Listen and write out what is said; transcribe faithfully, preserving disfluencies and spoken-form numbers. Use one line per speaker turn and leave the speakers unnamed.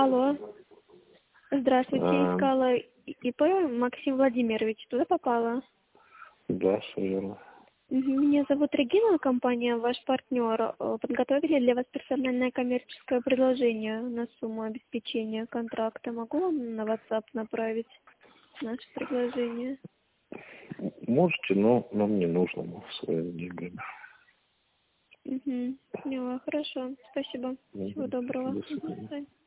Алло. Здравствуйте,
А,
искала ИП Максим Владимирович. Туда попала?
да, все верно.
Мгм. Меня зовут Регина, компания «Ваш партнер». Э, Подготовили для вас персональное коммерческое предложение на сумму обеспечения контракта. Могу вам на WhatsApp направить наше предложение?
Можете, но нам не нужно, мы своими деньгами.
Угу. Поняла, хорошо. Спасибо. Всего
Мгм.
доброго.
До
Мгм. До
свидания.
свидания.